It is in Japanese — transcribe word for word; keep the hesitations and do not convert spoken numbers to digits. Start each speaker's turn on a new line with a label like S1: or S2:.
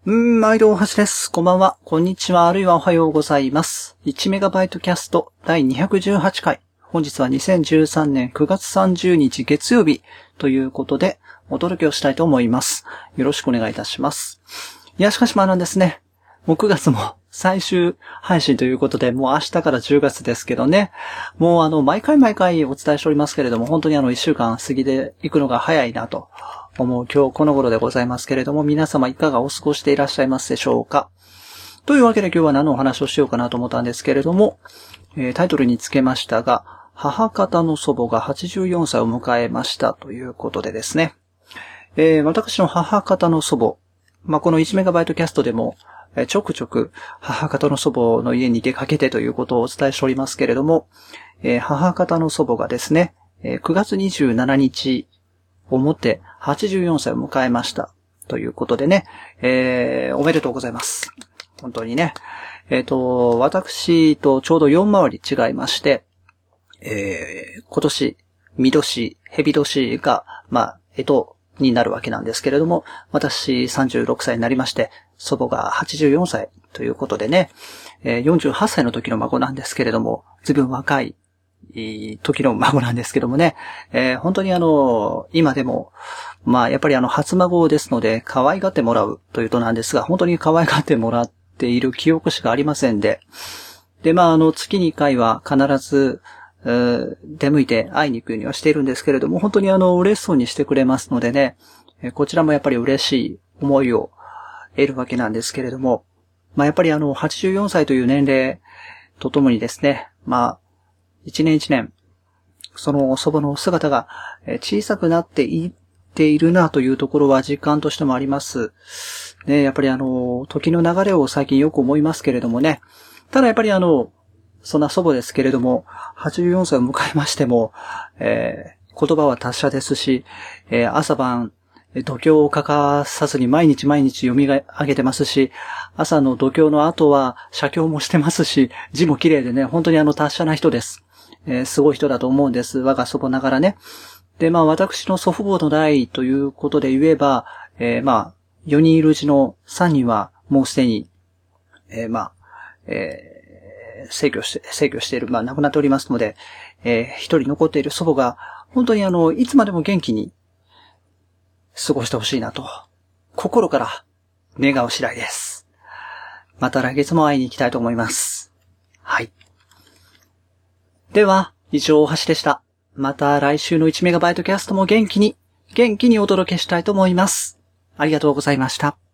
S1: うーん、毎度おはしです。こんばんは、こんにちは、あるいはおはようございます。いちメガバイトキャストだいにひゃくじゅうはちかい。本日はにせんじゅうさんねんくがつさんじゅうにち月曜日ということでお届けをしたいと思います。よろしくお願いいたします。いや、しかしまあなんですね。もうくがつも最終配信ということで、もう明日からじゅうがつですけどね。もうあの、毎回毎回お伝えしておりますけれども、本当にあのいっしゅうかん過ぎていくのが早いなと思う今日この頃でございますけれども、皆様いかがお過ごしていらっしゃいますでしょうか。というわけで今日は何のお話をしようかなと思ったんですけれども、えー、タイトルにつけましたが、母方の祖母がはちじゅうよんさいを迎えましたということでですね。えー、私の母方の祖母、まあ、このいちメガバイトキャストでも、えー、ちょくちょく母方の祖母の家に出かけてということをお伝えしておりますけれども、えー、母方の祖母がですね、えー、くがつにじゅうしちにちをもってはちじゅうよんさいを迎えましたということでね、えー、おめでとうございます。本当にね。えっと、私とちょうどよん回り違いまして、えー、今年、み年、へび年が、まあ、えとになるわけなんですけれども、私さんじゅうろくさいになりまして、祖母がはちじゅうよんさいということでね、えー、よんじゅうはっさいの時の孫なんですけれども、ずいぶん若い時の孫なんですけどもね、えー、本当にあの、今でも、まあ、やっぱりあの、初孫ですので、可愛がってもらうというとなんですが、本当に可愛がってもらっている記憶しかありませんで、で、まあ、あの、月にいっかいは必ず、出向いて会いに行くようにはしているんですけれども、本当にあの、嬉しそうにしてくれますのでね、こちらもやっぱり嬉しい思いを得るわけなんですけれども、まあ、やっぱりあの、はちじゅうよんさいという年齢とともにですね、まあ、一年一年、その祖母の姿が小さくなっていっているなというところは実感としてもあります。ね、やっぱりあの、時の流れを最近よく思いますけれどもね、ただやっぱりあの、そんな祖母ですけれども、はちじゅうよんさいを迎えましても、えー、言葉は達者ですし、えー、朝晩、度胸を欠かさずに毎日毎日読み上げてますし、朝の度胸の後は写経もしてますし、字も綺麗でね、本当にあの達者な人です。えー、すごい人だと思うんです。我が祖母ながらね。で、まあ私の祖父母の代ということで言えば、えー、まあ、よにんいるうちのさんにんはもうすでに、えー、まあ、えー制御して、制御している、まあ亡くなっておりますので、えー、一人残っている祖母が、本当にあの、いつまでも元気に過ごしてほしいなと、心から願う次第です。また来月も会いに行きたいと思います。はい。では、以上、大橋でした。また来週のいちメガバイトキャストも元気に、元気にお届けしたいと思います。ありがとうございました。